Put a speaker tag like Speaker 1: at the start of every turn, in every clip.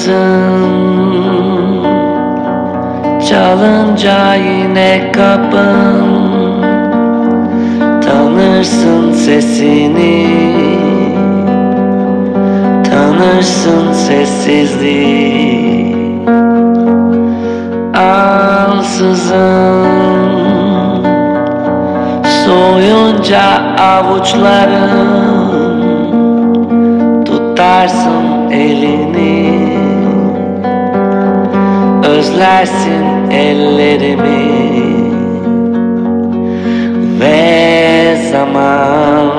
Speaker 1: Ansızın çalınca yine kapın, tanırsın sesini, tanırsın sessizliği. Ansızın soyunca avuçların, tutarsın elini, özlersin ellerimi. Ve zaman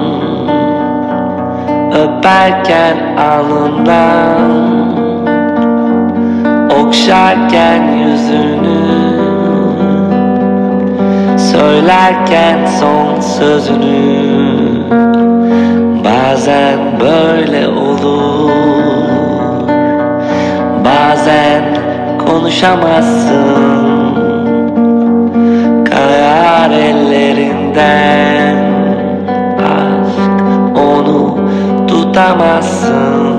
Speaker 1: öperken alnından, okşarken yüzünü, söylerken son sözünü. Bazen böyle olur, bazen konuşamazsın, kayar ellerinden aşk, onu tutamazsın.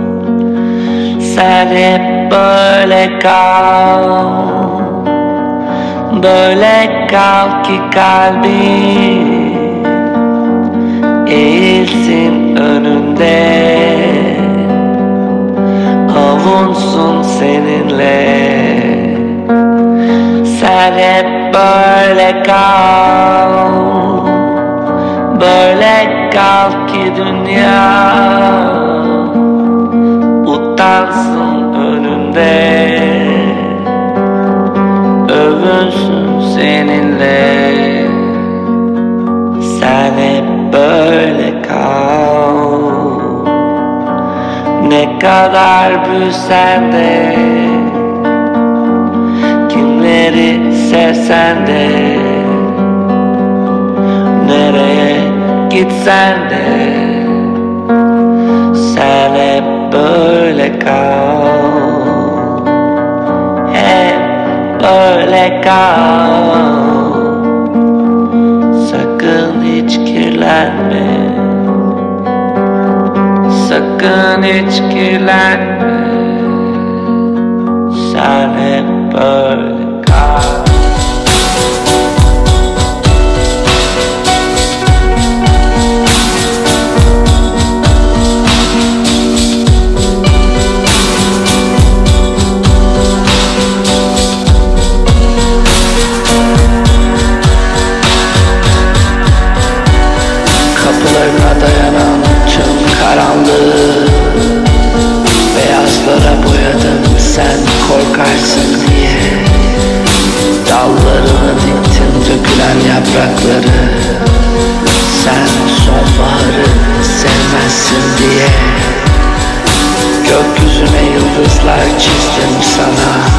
Speaker 1: Sen hep böyle kal, böyle kal ki kalbin eğilsin önünde, avunsun seninle. Sen hep böyle kal, böyle kal ki dünya utansın önünde, övünsün seninle. Sen hep böyle kal, ne kadar büyüsen de, kimleri sevsen de, nereye gitsen de. Sen hep böyle kal, hep böyle kal. Sakın hiç kirlenme, sakın hiç kirlenme. Sen hep böyle kal. Kapılarına dayanan tüm karanlığı beyazlara boyadım sen korkarsın diye. Dallarına diktin dökülen yaprakları, sen sonbaharı sevmezsin diye. Gökyüzüne yıldızlar çizdim sana,